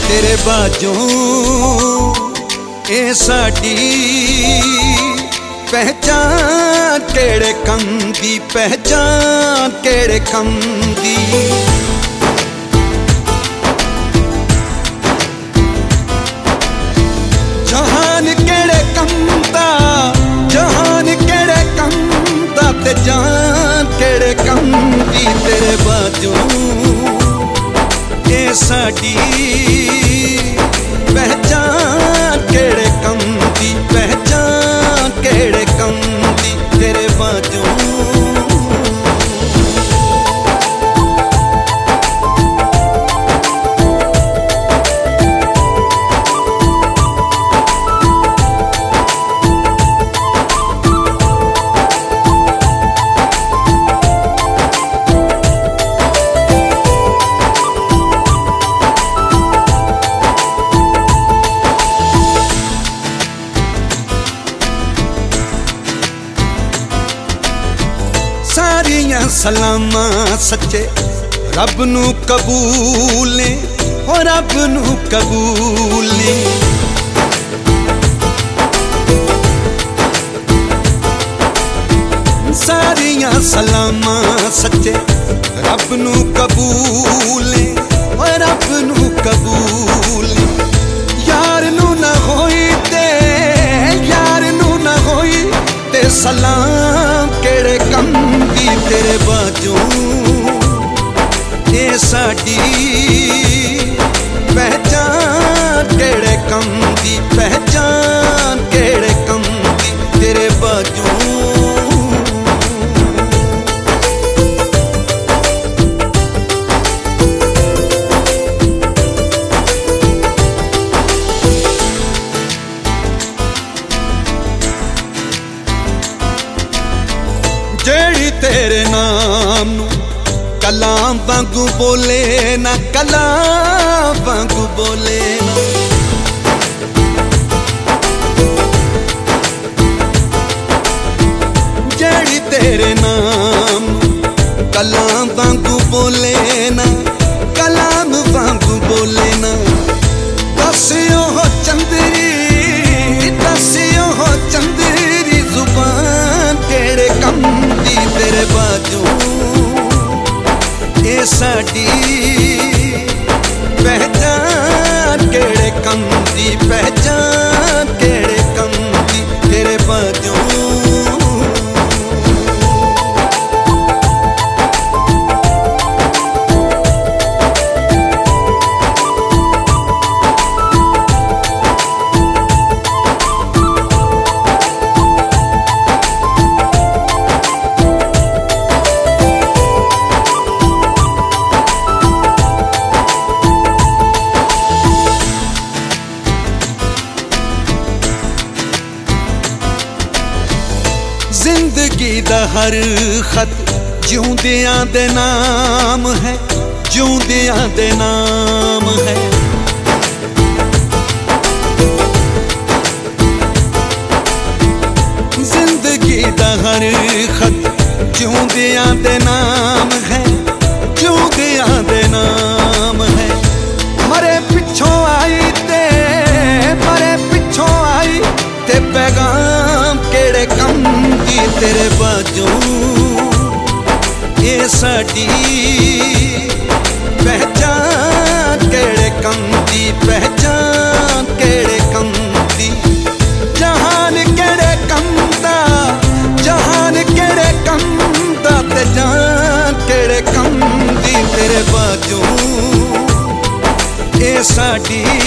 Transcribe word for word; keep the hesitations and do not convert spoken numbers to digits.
तेरे बाजों ए साडी पहचान केड़े कम दी, पहचान केड़े कम दी। जहान केड़े कम दा, जहान केड़े कम दा ते जान केड़े कम दी। तेरे बाजों ए साडी पहचान केड़े कम दी, पहचान केड़े कम दी। तेरे बाजों सारियां सलामा सच्चे रब नू कबूल ने, ओ रब नू कबूल ने। सारियां सलामा सच्चे रब नू कबूल ने, ओ रब नू कबूल ने। यार नू ना होई ते, यार नू ना होई ते सलाम केड़े कम दी। तेरे बाजों ए साडी पहचान केड़े कम दी, पहचान केड़े कम दी। तेरे बाजों जेड़ी तेरे नाम नू कलाम वांगू बोले ना, कलाम वांगू बोले ना। जेड़ी तेरे नाम नू कलाम वांगू बोले ना, कलाम वांगू बोले ना। दसियो हो चंदरी, दसियो हो चंदरी जुबान केड़े कम दी। तेरे बाजों ए साडी पहचान केड़े कम दी, पहचान केड़े कम दी। तेरे बाजों जिंदगी दा हर खत जिउंदियां दे नाम है, जिउंदियां दे नाम है। जिंदगी दा हर खत जिउंदियां दे नाम है, जिउंदियां दे नाम है। मरे पिछों आई ते, मरे पिछों आई ते पैगाम केड़े कम दी। तेरे बाजों ए साडी पहचान केड़े कम दी, पहचान केड़े कम दी। जहान केड़े कम दा, जहान केड़े कम दा ते जान केड़े कम दी। तेरे बाजों ए साडी